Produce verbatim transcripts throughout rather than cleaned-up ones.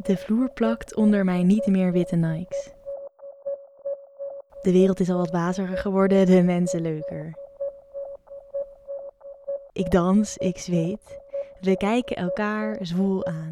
De vloer plakt onder mijn niet meer witte Nikes. De wereld is al wat wazeriger geworden, de mensen leuker. Ik dans, ik zweet. We kijken elkaar zwoel aan.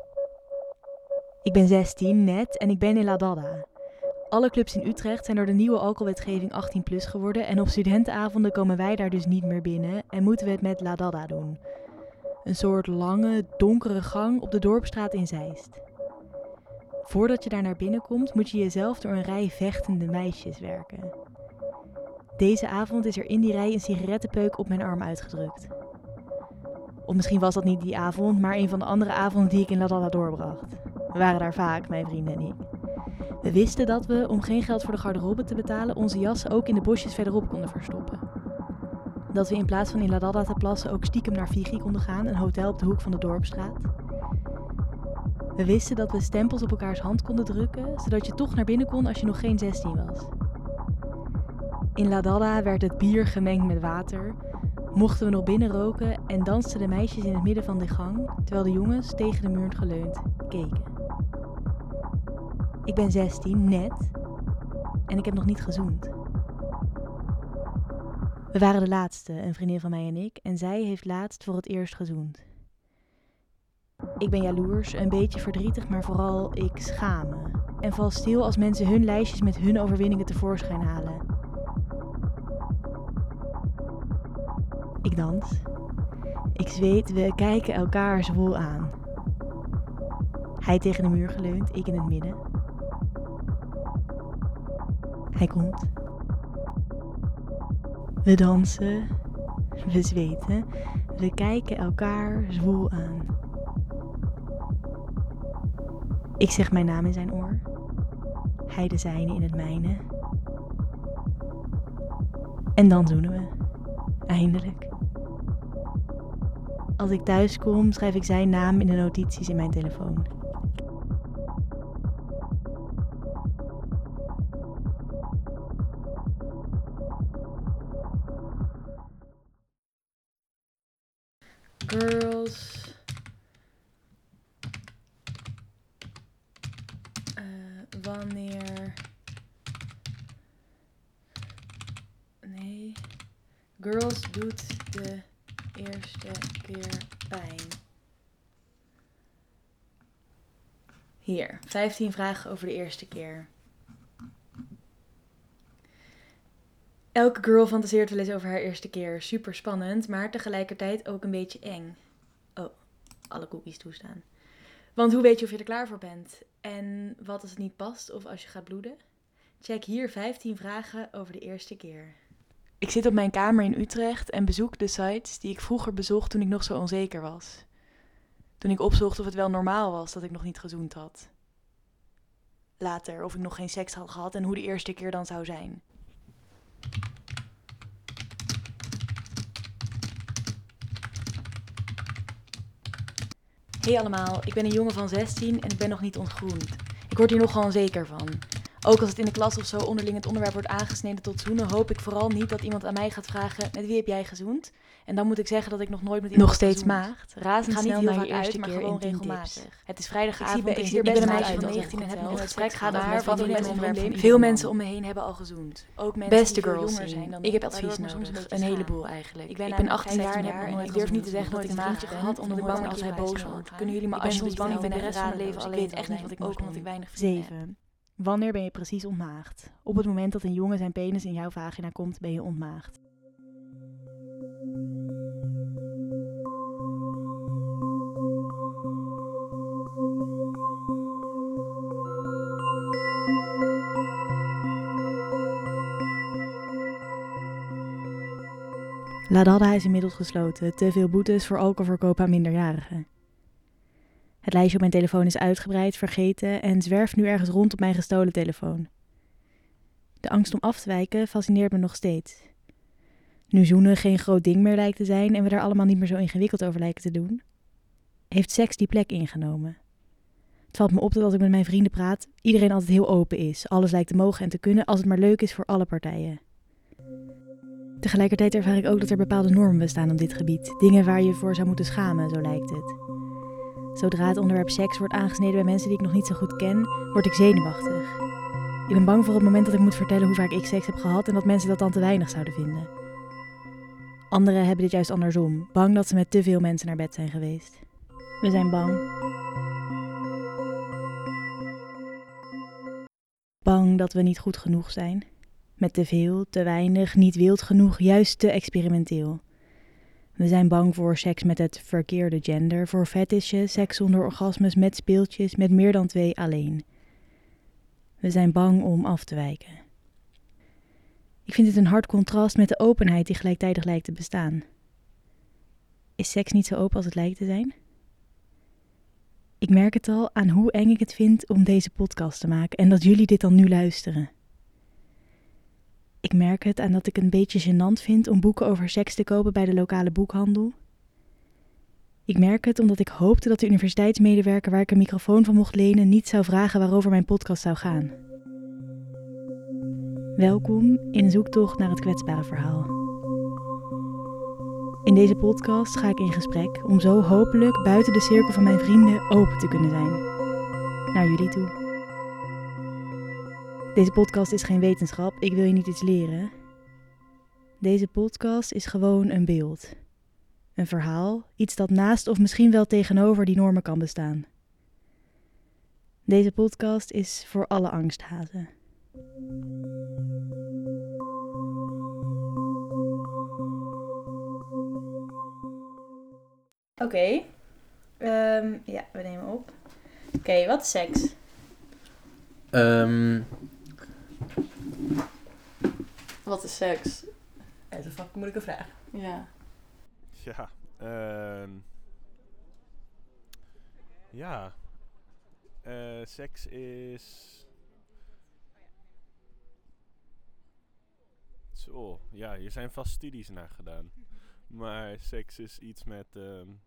Ik ben zestien net en ik ben in La Dada. Alle clubs in Utrecht zijn door de nieuwe alcoholwetgeving achttien plus geworden en op studentenavonden komen wij daar dus niet meer binnen en moeten we het met La Dada doen. Een soort lange, donkere gang op de Dorpsstraat in Zeist. Voordat je daar naar binnen komt, moet je jezelf door een rij vechtende meisjes werken. Deze avond is er in die rij een sigarettenpeuk op mijn arm uitgedrukt. Of misschien was dat niet die avond, maar een van de andere avonden die ik in La Dada doorbracht. We waren daar vaak, mijn vrienden en ik. We wisten dat we, om geen geld voor de garderobe te betalen, onze jassen ook in de bosjes verderop konden verstoppen. Dat we in plaats van in La Dada te plassen ook stiekem naar Vigi konden gaan, een hotel op de hoek van de Dorpsstraat. We wisten dat we stempels op elkaars hand konden drukken, zodat je toch naar binnen kon als je nog geen zestien was. In La Dada werd het bier gemengd met water, mochten we nog binnen roken en dansten de meisjes in het midden van de gang, terwijl de jongens tegen de muur geleund keken. Ik ben zestien, net, en ik heb nog niet gezoend. We waren de laatste, een vriendin van mij en ik, en zij heeft laatst voor het eerst gezoend. Ik ben jaloers, een beetje verdrietig, maar vooral ik schaam me. En val stil als mensen hun lijstjes met hun overwinningen tevoorschijn halen. Ik dans. Ik zweet, we kijken elkaar zwoel aan. Hij tegen de muur geleund, ik in het midden. Hij komt. We dansen. We zweten. We kijken elkaar zwoel aan. Ik zeg mijn naam in zijn oor. Hij de zijne in het mijne. En dan zoenen we. Eindelijk. Als ik thuis kom, schrijf ik zijn naam in de notities in mijn telefoon. Girls. Uh, wanneer. Nee. Girls doet de eerste keer pijn. Hier, vijftien vragen over de eerste keer. Elke girl fantaseert wel eens over haar eerste keer. Super spannend, maar tegelijkertijd ook een beetje eng. Oh, alle cookies toestaan. Want hoe weet je of je er klaar voor bent? En wat als het niet past of als je gaat bloeden? Check hier vijftien vragen over de eerste keer. Ik zit op mijn kamer in Utrecht en bezoek de sites die ik vroeger bezocht toen ik nog zo onzeker was. Toen ik opzocht of het wel normaal was dat ik nog niet gezoend had. Later of ik nog geen seks had gehad en hoe de eerste keer dan zou zijn. Hey allemaal, ik ben een jongen van zestien en ik ben nog niet ontgroend. Ik word hier nogal onzeker van. Ook als het in de klas of zo onderling het onderwerp wordt aangesneden tot zoenen, hoop ik vooral niet dat iemand aan mij gaat vragen, met wie heb jij gezoend? En dan moet ik zeggen dat ik nog nooit met iemand Nog heb steeds gezoend. maagd, razendsnel naar je eerste keer in tien tips. Het is vrijdagavond Ik zie- en ik ik zie ben best een wel meisje uit van als negentien en ik heb vertel. nog Het gesprek gaat gehad over met wat vriendinnen het en onderwerp vriendinnen. van Veel iemand. mensen om me heen hebben al gezoend. Ook mensen Beste die veel girls jonger zien. zijn dan Ik heb waardoor advies me soms nodig. beetje Een schaam. heleboel eigenlijk. Ik ben, Ik ben achttien achttien jaar en jaar heb en nooit ik durf durf niet te zeggen dat ik een vriendje heb gehad, omdat ik bang ben als dat hij hij boos boos wordt. Kunnen jullie me Ik ben soms alsjeblieft bang helpen ik ben met echt radeloos? radeloos. Ik weet echt niet wat ik Ook moet doen. omdat ik weinig vrienden heb. zeven. Wanneer ben je precies ontmaagd? Op het moment dat een jongen zijn penis in jouw vagina komt, ben je ontmaagd. La Dada is inmiddels gesloten. Te veel boetes voor alcoholverkoop aan minderjarigen. Het lijstje op mijn telefoon is uitgebreid, vergeten en zwerft nu ergens rond op mijn gestolen telefoon. De angst om af te wijken fascineert me nog steeds. Nu zoenen geen groot ding meer lijkt te zijn en we daar allemaal niet meer zo ingewikkeld over lijken te doen, heeft seks die plek ingenomen. Het valt me op dat als ik met mijn vrienden praat, iedereen altijd heel open is. Alles lijkt te mogen en te kunnen als het maar leuk is voor alle partijen. Tegelijkertijd ervaar ik ook dat er bepaalde normen bestaan op dit gebied. Dingen waar je voor zou moeten schamen, zo lijkt het. Zodra het onderwerp seks wordt aangesneden bij mensen die ik nog niet zo goed ken, word ik zenuwachtig. Ik ben bang voor het moment dat ik moet vertellen hoe vaak ik seks heb gehad en dat mensen dat dan te weinig zouden vinden. Anderen hebben dit juist andersom, bang dat ze met te veel mensen naar bed zijn geweest. We zijn bang. Bang dat we niet goed genoeg zijn. Met te veel, te weinig, niet wild genoeg, juist te experimenteel. We zijn bang voor seks met het verkeerde gender, voor fetishes, seks zonder orgasmes, met speeltjes, met meer dan twee alleen. We zijn bang om af te wijken. Ik vind het een hard contrast met de openheid die gelijktijdig lijkt te bestaan. Is seks niet zo open als het lijkt te zijn? Ik merk het al aan hoe eng ik het vind om deze podcast te maken en dat jullie dit dan nu luisteren. Ik merk het aan dat ik het een beetje gênant vind om boeken over seks te kopen bij de lokale boekhandel. Ik merk het omdat ik hoopte dat de universiteitsmedewerker waar ik een microfoon van mocht lenen niet zou vragen waarover mijn podcast zou gaan. Welkom in een zoektocht naar het kwetsbare verhaal. In deze podcast ga ik in gesprek om zo hopelijk buiten de cirkel van mijn vrienden open te kunnen zijn. Naar jullie toe. Deze podcast is geen wetenschap, ik wil je niet iets leren. Deze podcast is gewoon een beeld. Een verhaal, iets dat naast of misschien wel tegenover die normen kan bestaan. Deze podcast is voor alle angsthazen. Oké, okay. um, ja, we nemen op. Oké, okay, wat is seks? Um... Wat is seks? Dat is een fucking moeilijke vraag. Ja. Ja, uh, ja. Uh, seks is... Zo, ja, hier zijn vast studies naar gedaan. Maar seks is iets met... Um,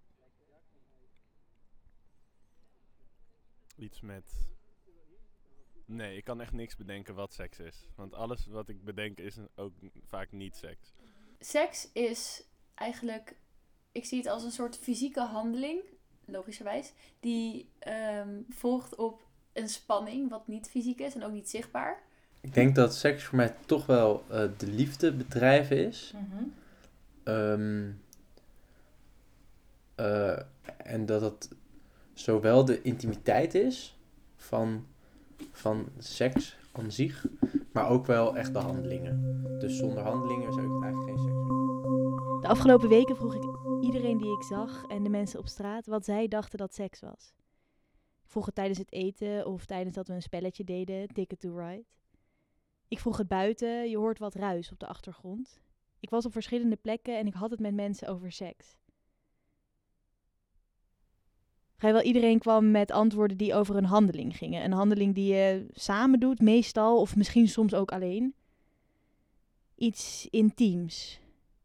iets met... Nee, ik kan echt niks bedenken wat seks is. Want alles wat ik bedenk is ook vaak niet seks. Seks is eigenlijk... Ik zie het als een soort fysieke handeling, logischerwijs, die um, volgt op een spanning, wat niet fysiek is en ook niet zichtbaar. Ik denk dat seks voor mij toch wel uh, de liefde bedrijven is. Mm-hmm. Um, uh, en dat het zowel de intimiteit is van, van seks aan zich, maar ook wel echt de handelingen. Dus zonder handelingen zou ik het eigenlijk geen seks doen. De afgelopen weken vroeg ik iedereen die ik zag en de mensen op straat wat zij dachten dat seks was. Ik vroeg het tijdens het eten of tijdens dat we een spelletje deden, Ticket to Ride. Ik vroeg het buiten, je hoort wat ruis op de achtergrond. Ik was op verschillende plekken en ik had het met mensen over seks. Vrijwel iedereen kwam met antwoorden die over een handeling gingen. Een handeling die je samen doet, meestal, of misschien soms ook alleen. Iets intiems.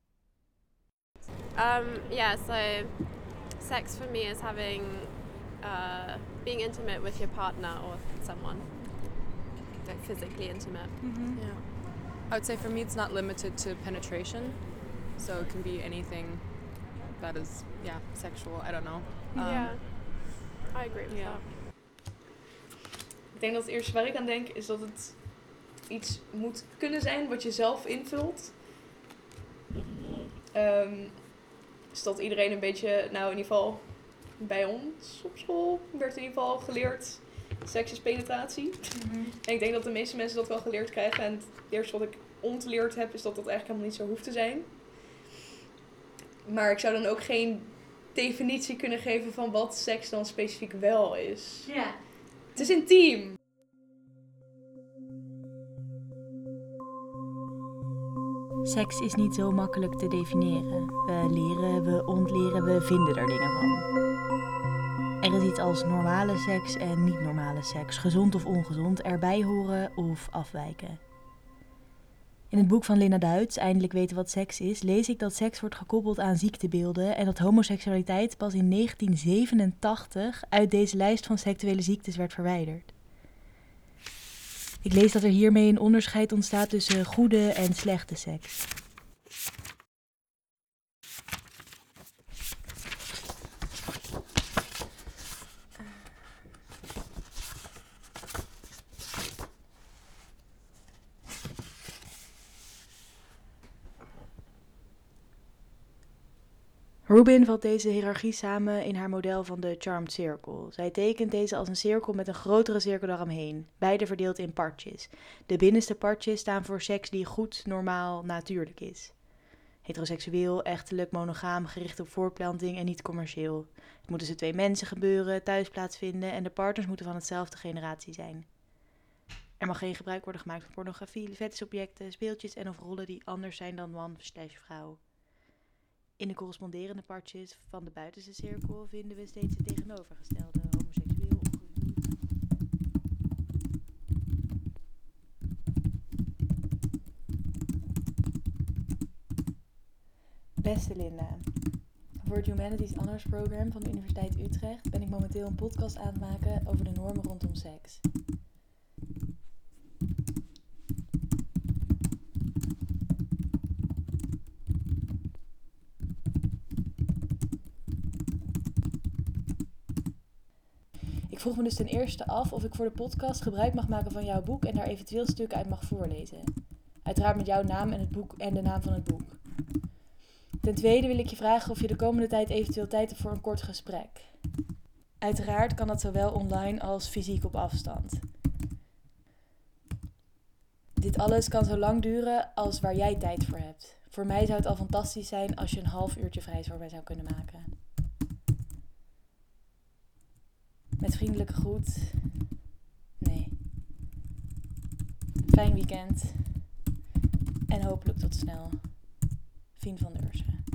Um, yeah, so sex for me is having, uh, being intimate with your partner or someone, like physically intimate. Mm-hmm. Yeah. I would say for me it's not limited to penetration, so it can be anything that is, yeah, sexual, I don't know. Um, yeah, I agree with yeah. that. Ik denk dat het eerste waar ik aan denk is dat het iets moet kunnen zijn wat je zelf invult. Um, dus dat iedereen een beetje, nou in ieder geval bij ons op school werd in ieder geval geleerd, seks is penetratie. Mm-hmm. En ik denk dat de meeste mensen dat wel geleerd krijgen. En het eerste wat ik ontleerd heb is dat dat eigenlijk helemaal niet zo hoeft te zijn. Maar ik zou dan ook geen definitie kunnen geven van wat seks dan specifiek wel is. Ja. Het is intiem. Seks is niet zo makkelijk te definiëren. We leren, we ontleren, we vinden er dingen van. Er is iets als normale seks en niet normale seks, gezond of ongezond, erbij horen of afwijken. In het boek van Linda Duits, Eindelijk weten wat seks is, lees ik dat seks wordt gekoppeld aan ziektebeelden en dat homoseksualiteit pas in negentien zevenentachtig uit deze lijst van seksuele ziektes werd verwijderd. Ik lees dat er hiermee een onderscheid ontstaat tussen goede en slechte seks. Rubin vat deze hiërarchie samen in haar model van de Charmed Circle. Zij tekent deze als een cirkel met een grotere cirkel daaromheen, beide verdeeld in partjes. De binnenste partjes staan voor seks die goed, normaal, natuurlijk is. Heteroseksueel, echtelijk, monogaam, gericht op voortplanting en niet commercieel. Het moet tussen twee mensen gebeuren, thuis plaatsvinden en de partners moeten van hetzelfde generatie zijn. Er mag geen gebruik worden gemaakt van pornografie, fetisobjecten, speeltjes en of rollen die anders zijn dan man slash vrouw. In de corresponderende partjes van de buitenste cirkel vinden we steeds het tegenovergestelde, homoseksueel, ongehuwd. Beste Linda, voor het Humanities Honors Program van de Universiteit Utrecht ben ik momenteel een podcast aan het maken over de normen rondom seks. Ik vroeg me dus ten eerste af of ik voor de podcast gebruik mag maken van jouw boek en daar eventueel stukken uit mag voorlezen. Uiteraard met jouw naam en het boek en de naam van het boek. Ten tweede wil ik je vragen of je de komende tijd eventueel tijd hebt voor een kort gesprek. Uiteraard kan dat zowel online als fysiek op afstand. Dit alles kan zo lang duren als waar jij tijd voor hebt. Voor mij zou het al fantastisch zijn als je een half uurtje vrij voor mij zou kunnen maken. Met vriendelijke groet. Nee. Fijn weekend. En hopelijk tot snel. Fien van Deurzen.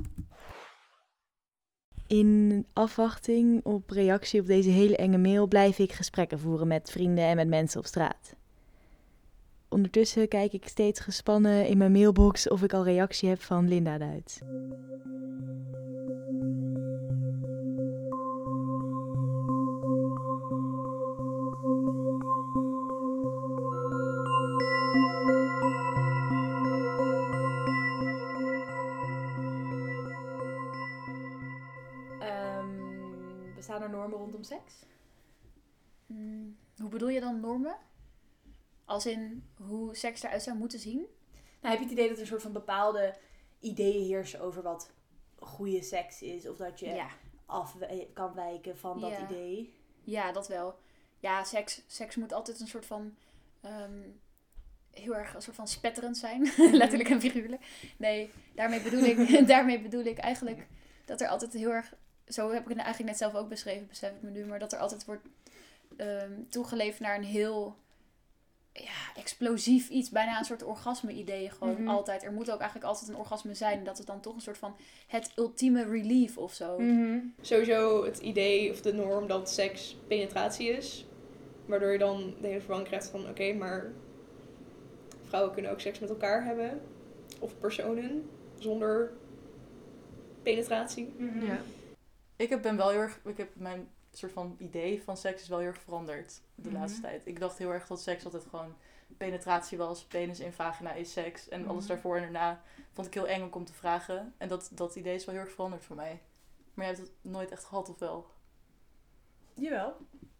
In afwachting op reactie op deze hele enge mail blijf ik gesprekken voeren met vrienden en met mensen op straat. Ondertussen kijk ik steeds gespannen in mijn mailbox of ik al reactie heb van Linda Duits. Bestaan er normen rondom seks? Hmm, hoe bedoel je dan normen? Als in hoe seks eruit zou moeten zien? Nou, heb je het idee dat er een soort van bepaalde ideeën heersen over wat goede seks is? Of dat je Ja. af kan wijken van dat Ja. idee? Ja, dat wel. Ja, seks, seks moet altijd een soort van... Um, heel erg een soort van spetterend zijn. Letterlijk en figuurlijk. Nee, daarmee bedoel ik, daarmee bedoel ik eigenlijk dat er altijd heel erg... Zo heb ik het eigenlijk net zelf ook beschreven, besef ik me nu. Maar dat er altijd wordt um, toegeleefd naar een heel ja, explosief iets. Bijna een soort orgasme-idee gewoon Mm-hmm. altijd. Er moet ook eigenlijk altijd een orgasme zijn. En dat is dan toch een soort van het ultieme relief of zo. Mm-hmm. Sowieso het idee of de norm dat seks penetratie is. Waardoor je dan de hele verwarring krijgt van oké, okay, maar vrouwen kunnen ook seks met elkaar hebben. Of personen zonder penetratie. Mm-hmm. Ja. Ik heb, ben wel heel erg, ik heb mijn soort van idee van seks is wel heel erg veranderd de Mm-hmm. laatste tijd. Ik dacht heel erg dat seks altijd gewoon penetratie was, penis in vagina is seks. En alles Mm-hmm. daarvoor en daarna vond ik heel eng om te vragen. En dat, dat idee is wel heel erg veranderd voor mij. Maar jij hebt het nooit echt gehad, of wel? Jawel.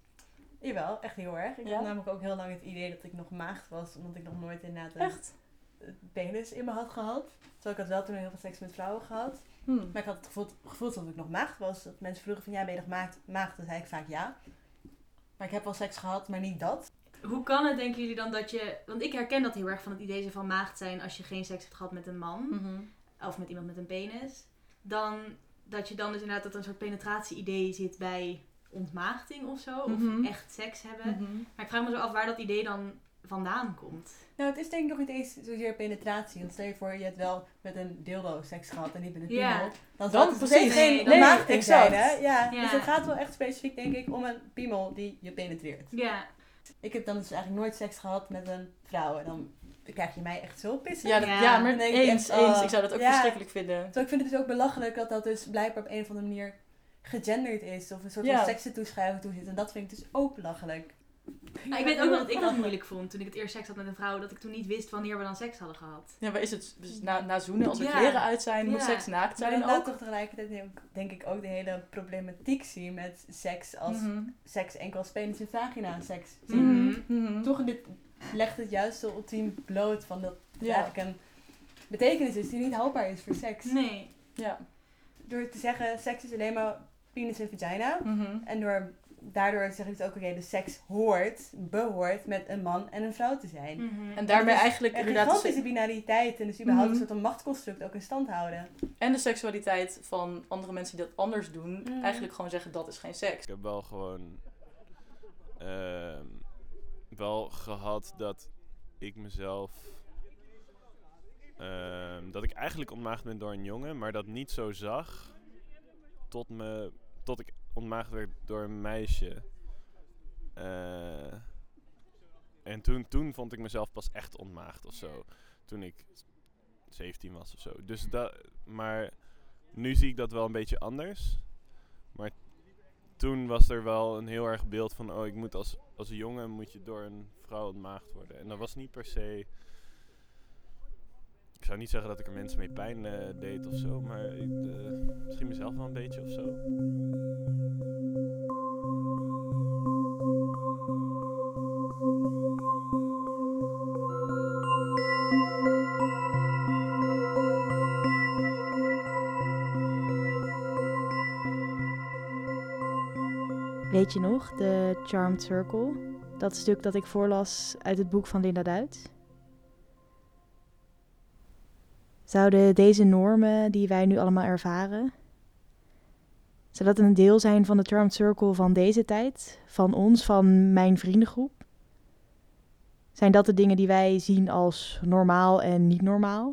Jawel, echt heel erg. Ik Ja? had namelijk ook heel lang het idee dat ik nog maagd was, omdat ik nog nooit inderdaad een Echt? penis in me had gehad. Terwijl ik had wel toen heel veel seks met vrouwen gehad. Hmm. Maar ik had het gevoel, gevoel dat ik nog maagd was. Dat mensen vroegen van ja, ben je nog maagd? Maagd, dan zei ik vaak ja. Maar ik heb wel seks gehad, maar niet dat. Hoe kan het, denken jullie dan, dat je... Want ik herken dat heel erg van het idee van maagd zijn als je geen seks hebt gehad met een man. Mm-hmm. Of met iemand met een penis. Dan dat je dan dus inderdaad dat een soort penetratie-idee zit bij ontmaagding of zo. Mhm. Of echt seks hebben. Mm-hmm. Maar ik vraag me zo af waar dat idee dan vandaan komt. Nou, het is denk ik nog niet eens zozeer penetratie. Want stel je voor, je hebt wel met een dildo seks gehad en niet met een piemel. Ja. Dan Dan zal het precies. precies geen Nee, nee, dan- maagding exact. zijn, hè? Ja. Ja. Dus het gaat wel echt specifiek, denk ik, om een piemel die je penetreert. Ja. Ik heb dan dus eigenlijk nooit seks gehad met een vrouw. En dan krijg je mij echt zo pissig. Ja, dat- Ja. ja, maar Dan denk ik eens, echt, oh, eens. Ik zou dat ook ja. verschrikkelijk vinden. Terwijl ik vind het dus ook belachelijk dat dat dus blijkbaar op een of andere manier gegenderd is. Of een soort Ja. van seksentoeschrijving toe zit. En dat vind ik dus ook belachelijk. Maar ik weet ook dat ik dat moeilijk vond toen ik het eerst seks had met een vrouw. Dat ik toen niet wist wanneer we dan seks hadden gehad. Ja, maar is het dus na, na zoenen, als er Ja. kleren uit zijn, moet Ja. seks naakt Maar zijn dan laat ook? toch tegelijkertijd ook, denk ik ook de hele problematiek zien met seks als Mhm. seks enkel als penis en vagina seks zien. Mhm. Mhm. Toch dit legt het juist zo ultiem bloot van dat het Ja. eigenlijk een betekenis is die niet houdbaar is voor seks. Nee. Ja. door te zeggen, seks is alleen maar penis en vagina. Mm-hmm. En door, daardoor zeg ik dus ook, oké, okay, de seks hoort, behoort met een man en een vrouw te zijn. Mm-hmm. En daarmee dus eigenlijk een inderdaad... gigantische binariteit en dus überhaupt Mhm. een soort van machtsconstruct ook in stand houden. En de seksualiteit van andere mensen die dat anders doen. Mhm. Eigenlijk gewoon zeggen, dat is geen seks. Ik heb wel gewoon... ehm, wel gehad dat ik mezelf... ehm, dat ik eigenlijk ontmaagd ben door een jongen, maar dat niet zo zag tot, me, tot ik ontmaagd werd door een meisje. Uh, en toen, toen vond ik mezelf pas echt ontmaagd of zo. Toen ik zeventien was of zo. Dus dat, maar nu zie ik dat wel een beetje anders. Maar toen was er wel een heel erg beeld van, oh, ik moet als, als jongen moet je door een vrouw ontmaagd worden. En dat was niet per se... Ik zou niet zeggen dat ik er mensen mee pijn uh, deed of zo, maar ik, uh, misschien mezelf wel een beetje of zo. Weet je nog, de Charmed Circle? Dat stuk dat ik voorlas uit het boek van Linda Duits. Zouden deze normen die wij nu allemaal ervaren, zou dat een deel zijn van de Charmed Circle van deze tijd? Van ons, van mijn vriendengroep? Zijn dat de dingen die wij zien als normaal en niet normaal?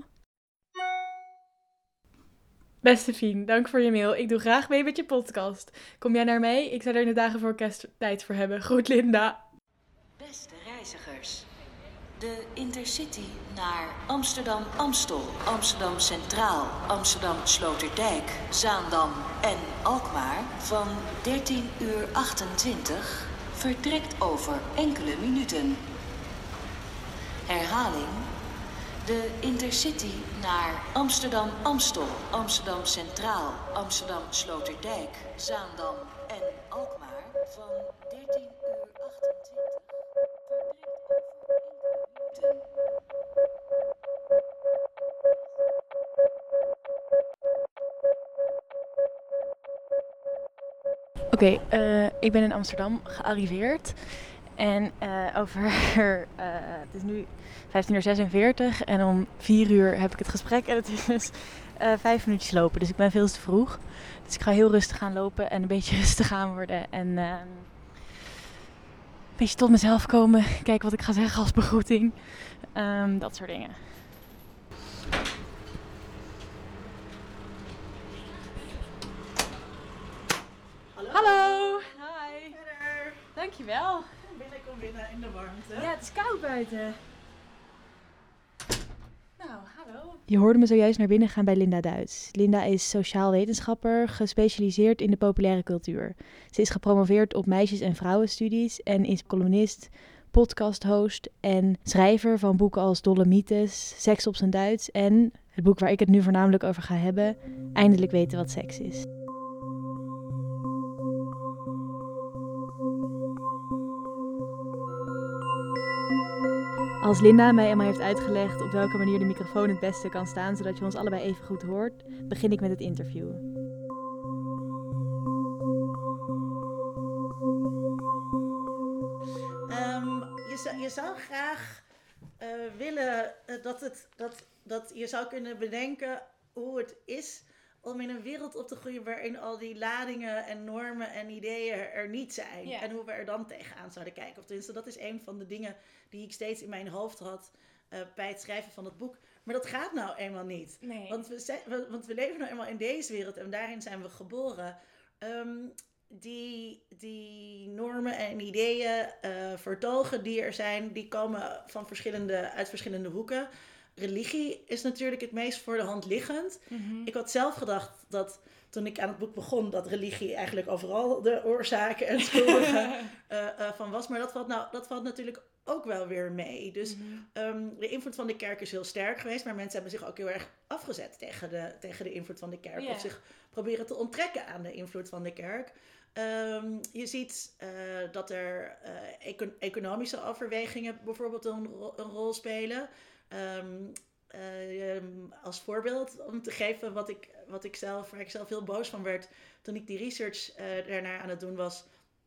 Beste Fien, dank voor je mail. Ik doe graag mee met je podcast. Kom jij naar mee? Ik zou er in de dagen voor kerst tijd voor hebben. Groet Linda. Beste reizigers, de Intercity naar Amsterdam Amstel, Amsterdam Centraal, Amsterdam Sloterdijk, Zaandam en Alkmaar van dertien uur achtentwintig vertrekt over enkele minuten. Herhaling. De Intercity naar Amsterdam Amstel, Amsterdam Centraal, Amsterdam Sloterdijk, Zaandam en Alkmaar van dertien uur achtentwintig vertrekt over enkele minuten. Oké, okay, uh, ik ben in Amsterdam gearriveerd. En uh, over, uh, het is nu vijftien uur zesenveertig en om vier uur heb ik het gesprek en het is dus uh, vijf minuutjes lopen. Dus ik ben veel te vroeg. Dus ik ga heel rustig gaan lopen en een beetje rustig aan worden. En uh, een beetje tot mezelf komen. Kijken wat ik ga zeggen als begroeting. Um, dat soort dingen. Hallo. Hallo. Hi. Verder. Dankjewel. Binnen, kom binnen in de warmte. Ja, het is koud buiten. Nou, hallo. Je hoorde me zojuist naar binnen gaan bij Linda Duits. Linda is sociaal wetenschapper, gespecialiseerd in de populaire cultuur. Ze is gepromoveerd op meisjes- en vrouwenstudies en is columnist, podcasthost en schrijver van boeken als Dolomites, Seks op zijn Duits en het boek waar ik het nu voornamelijk over ga hebben, Eindelijk weten wat seks is. Als Linda mij eenmaal heeft uitgelegd op welke manier de microfoon het beste kan staan, zodat je ons allebei even goed hoort, begin ik met het interview. Um, je, zou, je zou graag uh, willen uh, dat, het, dat, dat je zou kunnen bedenken hoe het is om in een wereld op te groeien waarin al die ladingen en normen en ideeën er niet zijn. Yeah. En hoe we er dan tegenaan zouden kijken. Of tenminste, dat is een van de dingen die ik steeds in mijn hoofd had uh, bij het schrijven van het boek. Maar dat gaat nou eenmaal niet. Nee. Want, we, we, want we leven nou eenmaal in deze wereld en daarin zijn we geboren. Um, die, die normen en ideeën, uh, vertogen die er zijn, die komen van verschillende, uit verschillende hoeken. Religie is natuurlijk het meest voor de hand liggend. Mm-hmm. Ik had zelf gedacht dat toen ik aan het boek begon, dat religie eigenlijk overal de oorzaken en schuldigen uh, uh, van was. Maar dat valt, nou, dat valt natuurlijk ook wel weer mee. Dus mm-hmm. um, de invloed van de kerk is heel sterk geweest, maar mensen hebben zich ook heel erg afgezet tegen de, tegen de invloed van de kerk. Yeah. Of zich proberen te onttrekken aan de invloed van de kerk. Um, je ziet uh, dat er uh, econ- economische overwegingen bijvoorbeeld een, ro- een rol spelen. Um, uh, um, als voorbeeld om te geven wat ik, wat ik zelf, waar ik zelf heel boos van werd toen ik die research uh, daarnaar aan het doen was.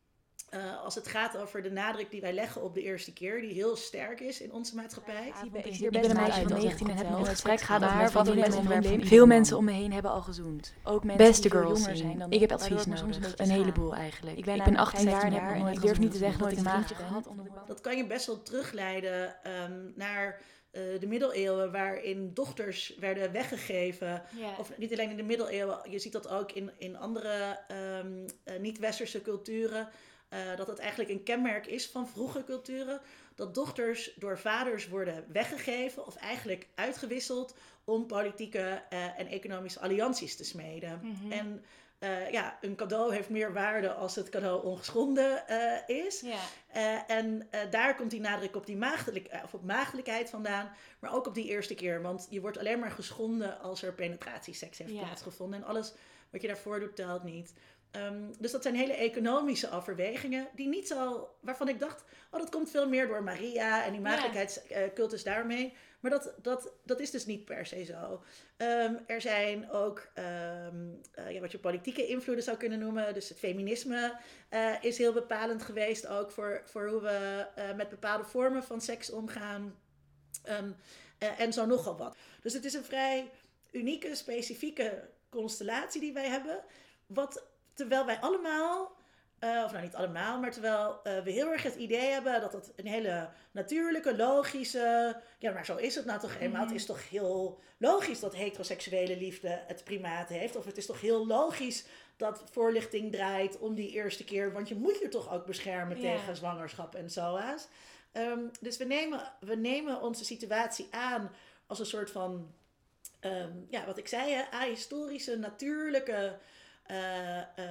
Uh, als het gaat over de nadruk die wij leggen op de eerste keer, die heel sterk is in onze maatschappij. Ik ben, ik ben een meisje van negentien en heb nog een gesprek gehad maar met wat vriendinnen is en het onderwerp probleem? van Veel ieder mensen man. om me heen hebben al gezoend. Ook mensen Beste die veel girls jonger zien. zijn dan Ik heb dat advies hoort me soms nodig. een Een heleboel heleboel eigenlijk. Ik ben, ik ben achttien achttien jaar jaar en en heb heb nog nog nooit ik durf niet te gezoend. zeggen dat ik Dat een ik vriendje een gehad vriendje onder de bank. Dat kan je best wel terugleiden um, naar uh, de middeleeuwen, waarin dochters werden weggegeven. Ja. Of niet alleen in de middeleeuwen, je ziet dat ook in, in andere um, uh, niet-westerse culturen. Uh, dat het eigenlijk een kenmerk is van vroege culturen. Dat dochters door vaders worden weggegeven of eigenlijk uitgewisseld om politieke uh, en economische allianties te smeden. Mm-hmm. En uh, ja, een cadeau heeft meer waarde als het cadeau ongeschonden uh, is. Ja. Uh, en uh, daar komt die nadruk op die maagdelijk, uh, of op maagdelijkheid vandaan, maar ook op die eerste keer. Want je wordt alleen maar geschonden als er penetratieseks heeft Ja. plaatsgevonden. En alles wat je daarvoor doet, telt niet. Um, dus dat zijn hele economische overwegingen die niet zo, waarvan ik dacht, oh, dat komt veel meer door Maria en die maagdelijkheidscultus uh, daarmee. Maar dat, dat, dat is dus niet per se zo. Um, er zijn ook um, uh, ja, wat je politieke invloeden zou kunnen noemen. Dus het feminisme uh, is heel bepalend geweest ook voor, voor hoe we uh, met bepaalde vormen van seks omgaan. Um, uh, en zo nogal wat. Dus het is een vrij unieke, specifieke constellatie die wij hebben. Wat... Terwijl wij allemaal, uh, of nou niet allemaal, maar terwijl uh, we heel erg het idee hebben dat het een hele natuurlijke, logische... Ja, maar zo is het nou toch eenmaal. Mm-hmm. Het is toch heel logisch dat heteroseksuele liefde het primaat heeft. Of het is toch heel logisch dat voorlichting draait om die eerste keer. Want je moet je toch ook beschermen Ja. tegen zwangerschap en S O A's. Um, dus we nemen, we nemen onze situatie aan als een soort van, um, ja, wat ik zei, hè, ahistorische, natuurlijke... Uh, uh,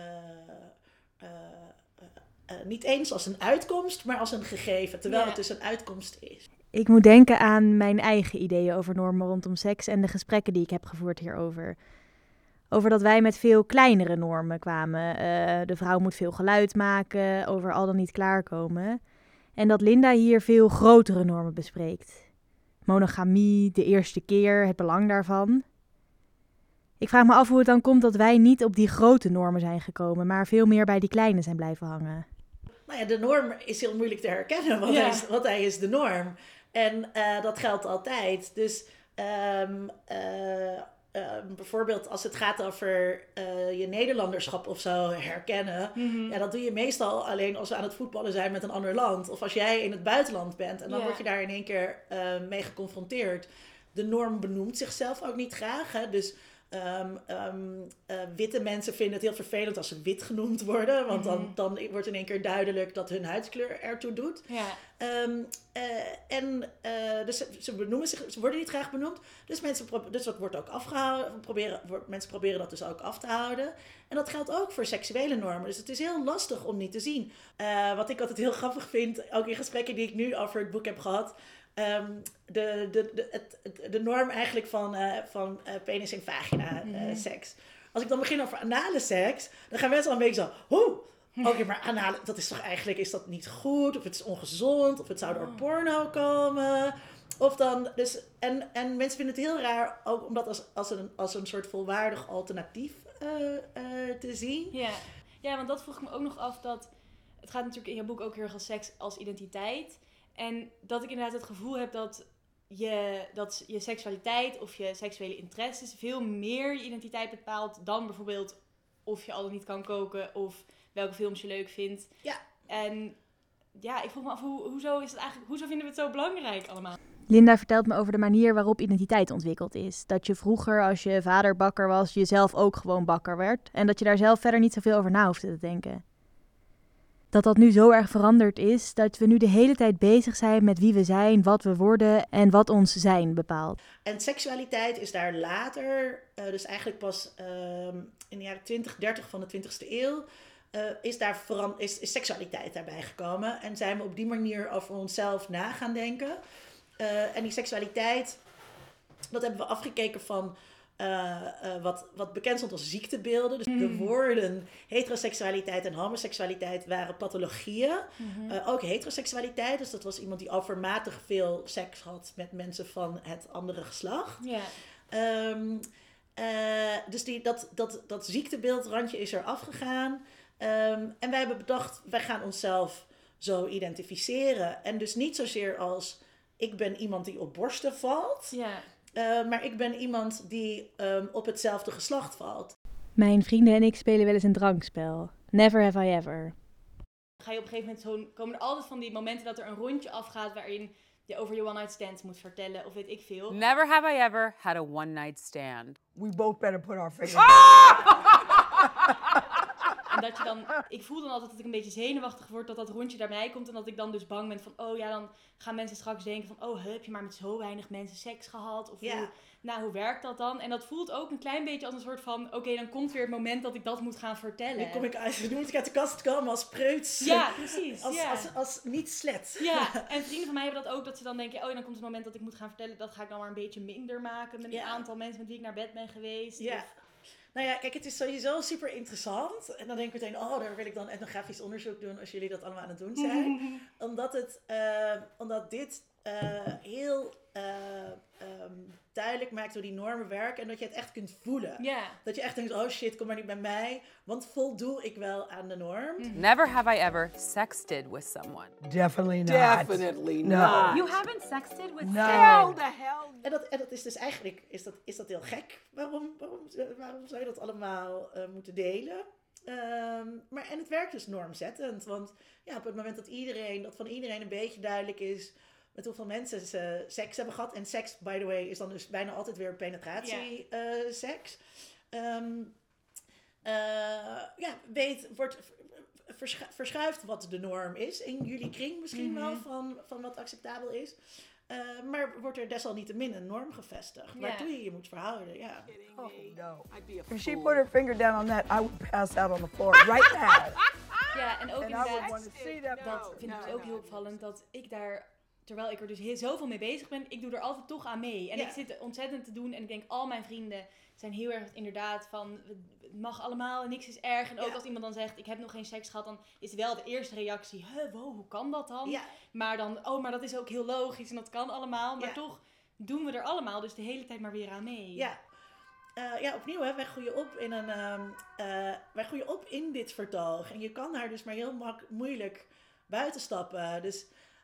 uh, uh, uh, niet eens als een uitkomst, maar als een gegeven. Terwijl Ja. het dus een uitkomst is. Ik moet denken aan mijn eigen ideeën over normen rondom seks en de gesprekken die ik heb gevoerd hierover. Over dat wij met veel kleinere normen kwamen. Uh, de vrouw moet veel geluid maken, over al dan niet klaarkomen. En dat Linda hier veel grotere normen bespreekt. Monogamie, de eerste keer, het belang daarvan. Ik vraag me af hoe het dan komt dat wij niet op die grote normen zijn gekomen, maar veel meer bij die kleine zijn blijven hangen. Nou ja, de norm is heel moeilijk te herkennen, want, Ja. hij, is, want hij is de norm. En uh, dat geldt altijd. Dus um, uh, uh, bijvoorbeeld als het gaat over uh, je Nederlanderschap of zo herkennen. Mm-hmm. Ja, dat doe je meestal alleen als we aan het voetballen zijn met een ander land. Of als jij in het buitenland bent en dan Ja. word je daar in één keer uh, mee geconfronteerd. De norm benoemt zichzelf ook niet graag, hè? Dus... Um, um, uh, witte mensen vinden het heel vervelend als ze wit genoemd worden. Want dan, dan wordt in één keer duidelijk dat hun huidskleur ertoe doet. Ja. Um, uh, en uh, dus ze, ze, benoemen zich, ze worden niet graag benoemd. Dus, mensen pro- dus dat wordt ook afgehouden. Proberen, wordt, mensen proberen dat dus ook af te houden. En dat geldt ook voor seksuele normen. Dus het is heel lastig om niet te zien. Uh, wat ik altijd heel grappig vind, ook in gesprekken die ik nu over het boek heb gehad... Um, de, de, de, het, de norm eigenlijk van, uh, van uh, penis en vagina uh, mm-hmm. seks. Als ik dan begin over anale seks, dan gaan mensen al een beetje zo... Oeh, oké, okay, maar anale, dat is toch eigenlijk is dat niet goed? Of het is ongezond? Of het zou door oh. porno komen? Of dan, dus, en, en mensen vinden het heel raar, ook om dat als, als, een, als een soort volwaardig alternatief uh, uh, te zien. Ja. ja, want dat vroeg ik me ook nog af. Dat het gaat natuurlijk in je boek ook heel erg als seks als identiteit... En dat ik inderdaad het gevoel heb dat je, dat je seksualiteit of je seksuele interesses veel meer je identiteit bepaalt dan bijvoorbeeld of je al dan niet kan koken of welke films je leuk vindt. Ja. En ja, ik vroeg me af, hoe, hoezo is het eigenlijk, hoezo vinden we het zo belangrijk allemaal? Linda vertelt me over de manier waarop identiteit ontwikkeld is. Dat je vroeger, als je vader bakker was, jezelf ook gewoon bakker werd. En dat je daar zelf verder niet zoveel over na hoefde te denken. Dat dat nu zo erg veranderd is, dat we nu de hele tijd bezig zijn met wie we zijn, wat we worden en wat ons zijn bepaalt. En seksualiteit is daar later, uh, dus eigenlijk pas uh, in de jaren twintig, dertig van de twintigste eeuw, uh, is, daar veran- is, is seksualiteit daarbij gekomen. En zijn we op die manier over onszelf na gaan denken. Uh, en die seksualiteit, dat hebben we afgekeken van... Uh, uh, wat, wat bekend stond als ziektebeelden. Dus de woorden heteroseksualiteit en homoseksualiteit waren pathologieën. Mm-hmm. Uh, ook heteroseksualiteit, dus dat was iemand die overmatig veel seks had met mensen van het andere geslacht. Ja. Um, uh, dus die, dat, dat, dat ziektebeeldrandje is er afgegaan. Um, en wij hebben bedacht, wij gaan onszelf zo identificeren. En dus niet zozeer als, ik ben iemand die op borsten valt. Ja. Uh, maar ik ben iemand die um, op hetzelfde geslacht valt. Mijn vrienden en ik spelen wel eens een drankspel. Never have I ever. Ga je op een gegeven moment zo, komen er altijd van die momenten dat er een rondje afgaat waarin je over je one-night stands moet vertellen of weet ik veel. Never have I ever had a one-night stand. We both better put our fingers. En dat je dan, ik voel dan altijd dat ik een beetje zenuwachtig word dat dat rondje daarbij komt en dat ik dan dus bang ben van, oh ja, dan gaan mensen straks denken van, oh, heb je maar met zo weinig mensen seks gehad? Of Ja. hoe, nou, hoe werkt dat dan? En dat voelt ook een klein beetje als een soort van, oké, okay, dan komt weer het moment dat ik dat moet gaan vertellen. Nu kom ik uit, nu moet ik uit de kast komen als preuts. Ja, precies. Als, ja. als, als, als niet slet. Ja, en vrienden van mij hebben dat ook, dat ze dan denken, oh, dan komt het moment dat ik moet gaan vertellen, dat ga ik dan maar een beetje minder maken met Ja. een aantal mensen met wie ik naar bed ben geweest. Ja. Of, Nou ja, kijk, het is sowieso super interessant. En dan denk ik meteen, oh, daar wil ik dan etnografisch onderzoek doen als jullie dat allemaal aan het doen zijn. omdat, het, uh, omdat dit uh, heel uh, um, duidelijk maakt hoe die normen werken. En dat je het echt kunt voelen. Ja. Dat je echt denkt, oh shit, kom maar niet bij mij. Want voldoe ik wel aan de norm? Mm-hmm. Never have I ever sexted with someone. Definitely not. Definitely no. not. You haven't sexted with No. someone? the hell? En dat, en dat is dus eigenlijk, is dat, is dat heel gek. Waarom, waarom, waarom zou je dat allemaal uh, moeten delen? Um, maar, en het werkt dus normzettend. Want ja, op het moment dat iedereen, dat van iedereen een beetje duidelijk is met hoeveel mensen ze seks hebben gehad. En seks, by the way, is dan dus bijna altijd weer penetratie yeah. uh, seks. Um, uh, ja, weet, wordt verschu- verschuift wat de norm is. In jullie kring misschien mm-hmm. wel van, van wat acceptabel is. Uh, maar wordt er desalniettemin een norm gevestigd. Yeah. Waartoe je je moet verhouden, ja. Oh, no. If she put her finger down on that, I would pass out on the floor right now. Ja, en ook And inderdaad, want to see that dat no, vind ik no, dus ook no, heel no. opvallend, dat ik daar, terwijl ik er dus heel zoveel mee bezig ben, ik doe er altijd toch aan mee. En Ja. ik zit ontzettend te doen en ik denk, al mijn vrienden zijn heel erg inderdaad van, het mag allemaal en niks is erg. En ook Ja. als iemand dan zegt, ik heb nog geen seks gehad, dan is wel de eerste reactie, huh, wow, hoe kan dat dan? Ja. Maar dan, oh, maar dat is ook heel logisch en dat kan allemaal. Maar Ja. toch doen we er allemaal dus de hele tijd maar weer aan mee. Ja. Uh, ja, opnieuw, hè, wij groeien op in een, um, uh, wij groeien op in dit vertoog. En je kan daar dus maar heel mak- moeilijk buiten stappen. Dus,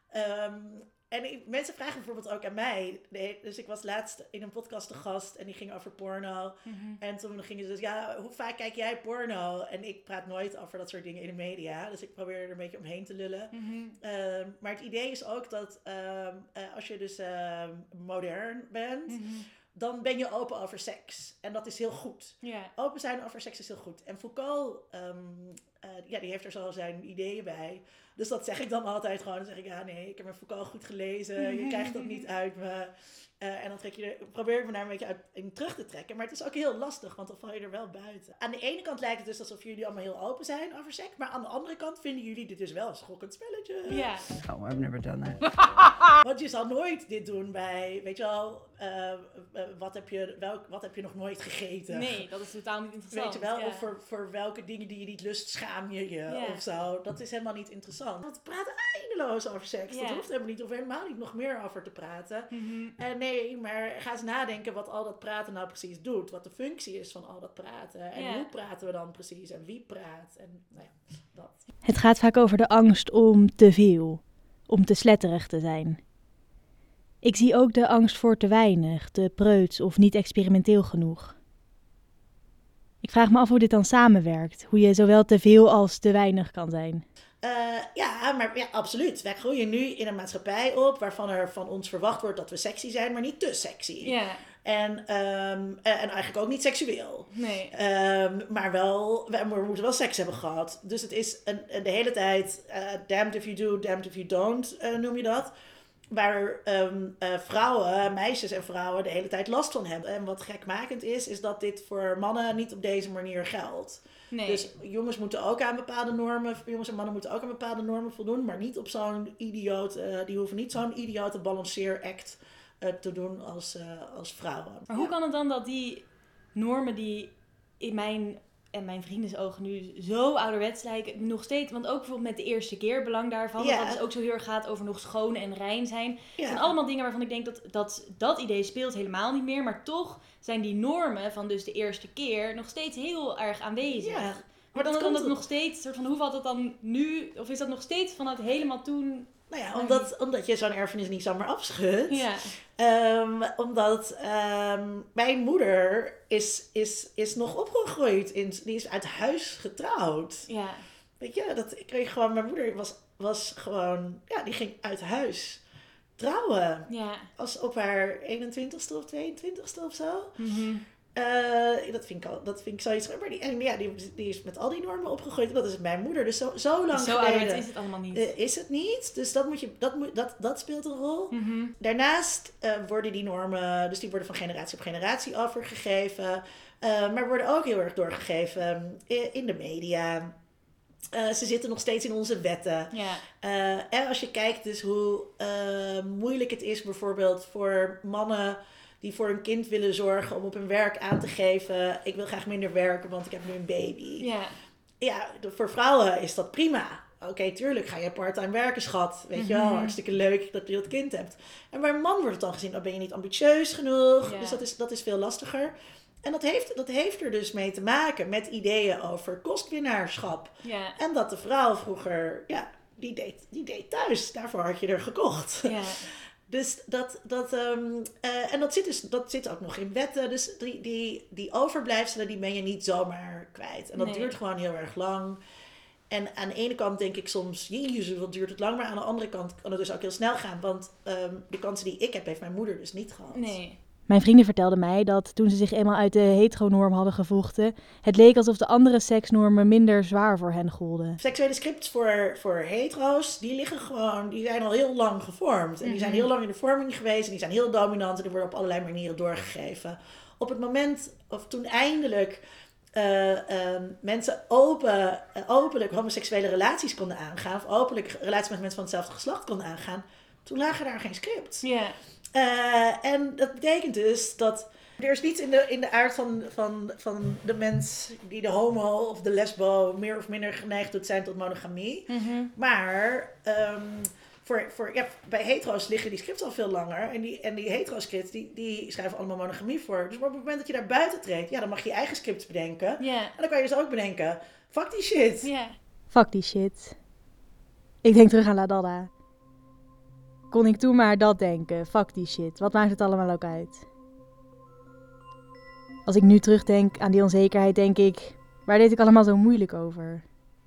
um, en ik, mensen vragen bijvoorbeeld ook aan mij. Nee, dus ik was laatst in een podcast te gast en die ging over porno. Mm-hmm. En toen gingen ze dus, ja, hoe vaak kijk jij porno? En ik praat nooit over dat soort dingen in de media. Dus ik probeer er een beetje omheen te lullen. Mm-hmm. Um, maar het idee is ook dat um, uh, als je dus um, modern bent, Mm-hmm. dan ben je open over seks. En dat is heel goed. Ja. Open zijn over seks is heel goed. En Foucault, um, uh, ja, die heeft er zo zijn ideeën bij. Dus dat zeg ik dan altijd gewoon. Dan zeg ik, ja nee, ik heb mijn Foucault goed gelezen. Je krijgt dat niet uit me. Uh, en dan trek je er, probeer ik me daar een beetje uit in terug te trekken. Maar het is ook heel lastig, want dan val je er wel buiten. Aan de ene kant lijkt het dus alsof jullie allemaal heel open zijn over seks. Maar aan de andere kant vinden jullie dit dus wel een schokkend spelletje. Ja. Oh, I've never done that. Want je zal nooit dit doen bij, weet je wel, uh, uh, wat, heb je, welk, wat heb je nog nooit gegeten? Nee, dat is totaal niet interessant. Weet je wel, ja. of voor, voor welke dingen die je niet lust, schaam je je Ja. of zo. Dat is helemaal niet interessant. Want we praten eindeloos over seks. Ja. Dat hoeft helemaal niet, of helemaal niet nog meer over te praten. Mm-hmm. Uh, nee, maar ga eens nadenken wat al dat praten nou precies doet. Wat de functie is van al dat praten. En Ja. hoe praten we dan precies? En wie praat? En nou ja, dat. Het gaat vaak over de angst om te veel, om te sletterig te zijn. Ik zie ook de angst voor te weinig, te preuts of niet experimenteel genoeg. Ik vraag me af hoe dit dan samenwerkt, hoe je zowel te veel als te weinig kan zijn. Uh, ja, maar ja, absoluut. Wij groeien nu in een maatschappij op waarvan er van ons verwacht wordt dat we sexy zijn, maar niet te sexy. Ja. En, um, en eigenlijk ook niet seksueel. Nee. Um, maar wel, we, we moeten wel seks hebben gehad. Dus het is een, een, de hele tijd uh, damned if you do, damned if you don't, uh, noem je dat. Waar um, uh, vrouwen, meisjes en vrouwen de hele tijd last van hebben. En wat gekmakend is, is dat dit voor mannen niet op deze manier geldt. Nee. Dus jongens moeten ook aan bepaalde normen, jongens en mannen moeten ook aan bepaalde normen voldoen, maar niet op zo'n idioot, uh, die hoeven niet zo'n idiote balanceeract uh, te doen als, uh, als vrouwen. Maar hoe kan het dan dat die normen die in mijn en mijn vriendensogen nu zo ouderwets lijken. Nog steeds, want ook bijvoorbeeld met de eerste keer belang daarvan. Ja. Dat het ook zo heel erg gaat over nog schoon en rein zijn. Ja. Het zijn allemaal dingen waarvan ik denk dat, dat dat idee speelt helemaal niet meer. Maar toch zijn die normen van dus de eerste keer nog steeds heel erg aanwezig. Ja. Maar dan, dat dan komt dat nog steeds, soort van, hoe valt dat dan nu? Of is dat nog steeds vanuit helemaal toen? Nou ja, omdat, omdat je zo'n erfenis niet zomaar afschudt. Ja. Um, omdat um, mijn moeder is, is, is nog opgegroeid. In, die is uit huis getrouwd. Ja. Weet je, dat, ik kreeg gewoon... Mijn moeder was, was gewoon... Ja, die ging uit huis trouwen. Ja. Als op haar eenentwintigste of tweeëntwintigste of zo. Mm-hmm. Uh, dat, vind ik al, dat vind ik zoiets... Maar die, en ja, die, die is met al die normen opgegroeid. En dat is mijn moeder. Dus zo, zo lang Zo geleden... ouderwets is het allemaal niet. Uh, is het niet. Dus dat, moet je, dat, moet, dat, dat speelt een rol. Mm-hmm. Daarnaast uh, worden die normen... Dus die worden van generatie op generatie overgegeven. Uh, maar worden ook heel erg doorgegeven in, in de media. Uh, ze zitten nog steeds in onze wetten. Ja. Uh, en als je kijkt dus hoe uh, moeilijk het is bijvoorbeeld voor mannen... die voor een kind willen zorgen om op hun werk aan te geven... ik wil graag minder werken, want ik heb nu een baby. Ja. Ja, voor vrouwen is dat prima. Oké, okay, tuurlijk, ga je part-time werken, schat. Weet mm-hmm. je wel, hartstikke leuk dat je dat kind hebt. En bij een man wordt het dan gezien, dan ben je niet ambitieus genoeg. Ja. Dus dat is, dat is veel lastiger. En dat heeft, dat heeft er dus mee te maken met ideeën over kostwinnaarschap. Ja. En dat de vrouw vroeger, ja, die deed, die deed thuis. Daarvoor had je er gekocht. Ja. Dus dat, dat um, uh, en dat zit, dus, dat zit ook nog in wetten. Dus die, die, die overblijfselen, die ben je niet zomaar kwijt. En dat nee. duurt gewoon heel erg lang. En aan de ene kant denk ik soms, jezus, wat duurt het lang. Maar aan de andere kant kan het dus ook heel snel gaan. Want um, de kansen die ik heb, heeft mijn moeder dus niet gehad. Nee. Mijn vrienden vertelden mij dat toen ze zich eenmaal uit de heteronorm hadden gevochten, het leek alsof de andere seksnormen minder zwaar voor hen golden. Seksuele scripts voor, voor hetero's, die liggen gewoon, die zijn al heel lang gevormd. En die zijn heel lang in de vorming geweest en die zijn heel dominant en die worden op allerlei manieren doorgegeven. Op het moment, of toen eindelijk uh, uh, mensen open, uh, openlijk homoseksuele relaties konden aangaan, of openlijk relaties met mensen van hetzelfde geslacht konden aangaan, toen lagen daar geen scripts. Ja. Yeah. Uh, en dat betekent dus dat er is niets in de, in de aard van, van, van de mens die de homo of de lesbo meer of minder geneigd doet zijn tot monogamie. Mm-hmm. Maar um, voor, voor, ja, bij hetero's liggen die scripts al veel langer. En die, en die hetero-scripts die, die schrijven allemaal monogamie voor. Dus op het moment dat je daar buiten treedt, ja, dan mag je je eigen scripts bedenken. Yeah. En dan kan je dus ook bedenken, fuck die shit. Yeah. Fuck die shit. Ik denk terug aan La Dada. Kon ik toen maar dat denken. Fuck die shit. Wat maakt het allemaal ook uit? Als ik nu terugdenk aan die onzekerheid, denk ik, waar deed ik allemaal zo moeilijk over?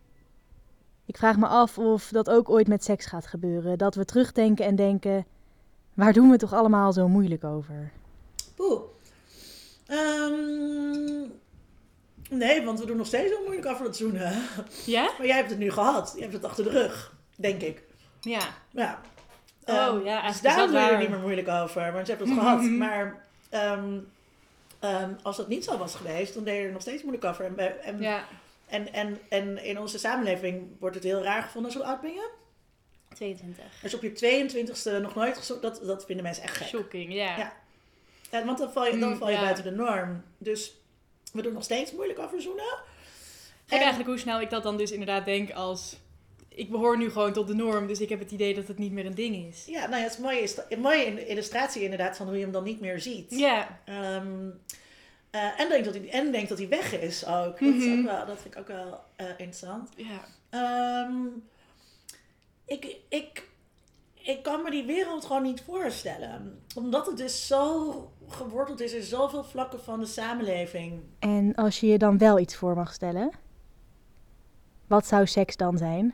Ik vraag me af of dat ook ooit met seks gaat gebeuren. Dat we terugdenken en denken, waar doen we toch allemaal zo moeilijk over? Poeh. Um, nee, want we doen nog steeds zo moeilijk over het zoenen. Ja? Maar jij hebt het nu gehad. Je hebt het achter de rug, denk ik. Ja. Ja. Oh, um, ja, dus daar doe je waar. er niet meer moeilijk over, want je hebt het gehad. Maar um, um, als dat niet zo was geweest, dan deed je er nog steeds moeilijk over. En, en, ja. en, en, en in onze samenleving wordt het heel raar gevonden. Hoe oud ben je? tweeëntwintig. Dus op je tweeëntwintigste nog nooit gezocht, dat, dat vinden mensen echt gek. Shocking, ja. ja. En, want dan val je, dan val je mm, ja. buiten de norm. Dus we doen nog steeds moeilijk over zoenen. Kijk eigenlijk hoe snel ik dat dan dus inderdaad denk als... Ik behoor nu gewoon tot de norm, dus ik heb het idee dat het niet meer een ding is. Ja, nou ja, het is een mooie, een mooie illustratie inderdaad van hoe je hem dan niet meer ziet. Ja. Um, uh, en denk dat hij en denk dat hij weg is ook. Mm-hmm. Dat, is ook wel, dat vind ik ook wel uh, interessant. Ja. Um, ik, ik, ik kan me die wereld gewoon niet voorstellen. Omdat het dus zo geworteld is in zoveel vlakken van de samenleving. En als je je dan wel iets voor mag stellen, wat zou seks dan zijn?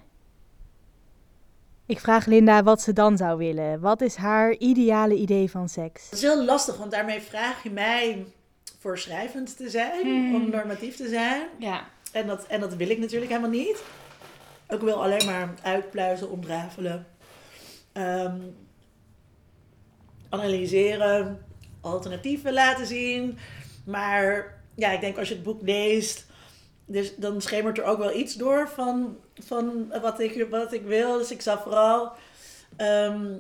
Ik vraag Linda wat ze dan zou willen. Wat is haar ideale idee van seks? Dat is heel lastig, want daarmee vraag je mij voorschrijvend te zijn, hmm. om normatief te zijn. Ja. En dat, en dat wil ik natuurlijk helemaal niet. Ik wil alleen maar uitpluizen, omrafelen, um, analyseren, alternatieven laten zien. Maar ja, ik denk als je het boek leest, dus dan schemert er ook wel iets door van, van wat, ik, wat ik wil. Dus ik zal vooral um,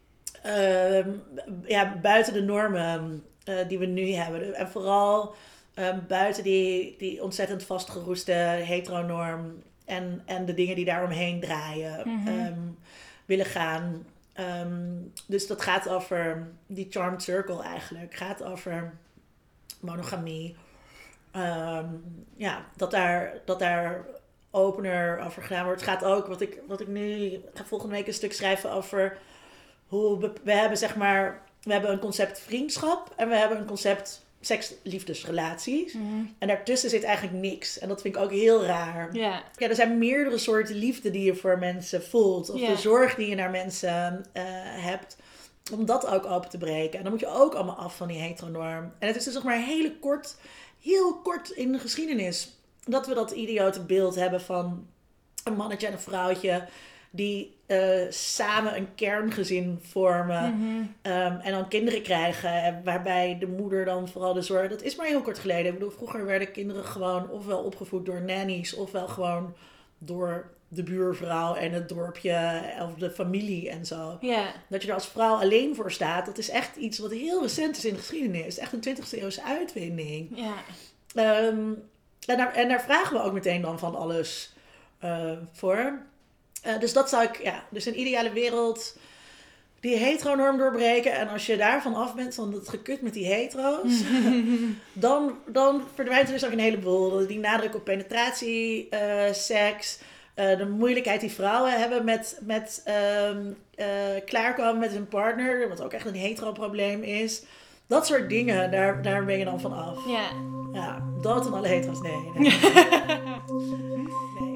um, ja, buiten de normen uh, die we nu hebben. En vooral Um, buiten die, die ontzettend vastgeroeste heteronorm en, en de dingen die daaromheen draaien, Mhm. um, willen gaan. Um, dus dat gaat over die charmed circle eigenlijk. Gaat over monogamie. Um, ja, dat daar, dat daar opener over gedaan wordt. Het gaat ook, wat ik, wat ik nu... Ik ga volgende week een stuk schrijven over hoe we, we hebben zeg maar... We hebben een concept vriendschap en we hebben een concept seks-liefdesrelaties. Mm-hmm. En daartussen zit eigenlijk niks. En dat vind ik ook heel raar. Ja. Ja, er zijn meerdere soorten liefde die je voor mensen voelt. Of Ja. de zorg die je naar mensen uh, hebt. Om dat ook open te breken. En dan moet je ook allemaal af van die heteronorm. En het is dus nog maar heel kort, heel kort in de geschiedenis dat we dat idiote beeld hebben van een mannetje en een vrouwtje die uh, samen een kerngezin vormen. Mm-hmm. Um, en dan kinderen krijgen, waarbij de moeder dan vooral de zorg... Dat is maar heel kort geleden. Ik bedoel, vroeger werden kinderen gewoon ofwel opgevoed door nannies, ofwel gewoon door de buurvrouw en het dorpje of de familie en zo. Ja. Dat je er als vrouw alleen voor staat, dat is echt iets wat heel recent is in de geschiedenis. Echt een twintigste eeuwse uitvinding. Ja. Um, en, daar, en daar vragen we ook meteen dan van alles uh, voor. Uh, dus dat zou ik, ja, dus een ideale wereld, die heteronorm doorbreken. En als je daarvan af bent, van het gekut met die hetero's, dan, dan verdwijnt er dus ook een heleboel. Die nadruk op penetratie, uh, seks, uh, de moeilijkheid die vrouwen hebben met, met um, uh, klaarkomen met hun partner, wat ook echt een hetero-probleem is. Dat soort dingen, daar, daar ben je dan van af. Ja. Ja, dood aan alle hetero's, nee. nee. nee.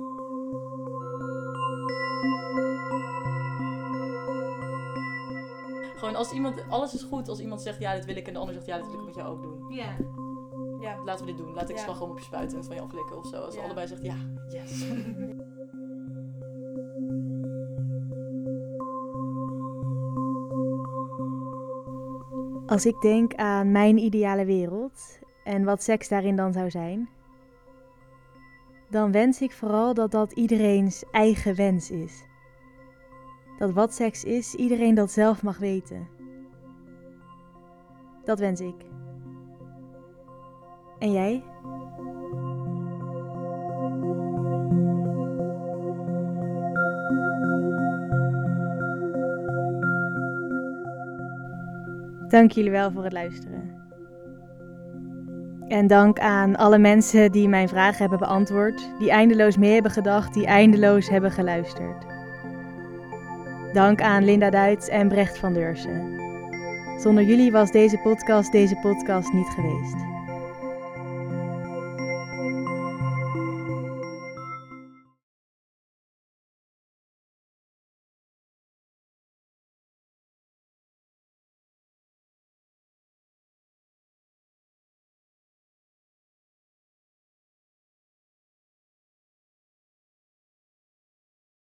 Gewoon als iemand, alles is goed als iemand zegt ja, dit wil ik en de ander zegt ja, dit wil ik met jou ook doen. Ja. Ja. Laten we dit doen. Laat ik Ja. slagroom op je spuiten en van je aflikken of zo. Als Ja. allebei zegt ja, yes. Als ik denk aan mijn ideale wereld en wat seks daarin dan zou zijn, dan wens ik vooral dat dat iedereens eigen wens is. Dat wat seks is, iedereen dat zelf mag weten. Dat wens ik. En jij? Dank jullie wel voor het luisteren. En dank aan alle mensen die mijn vragen hebben beantwoord, die eindeloos mee hebben gedacht, die eindeloos hebben geluisterd. Dank aan Linda Duits en Brecht van Deursen. Zonder jullie was deze podcast deze podcast niet geweest.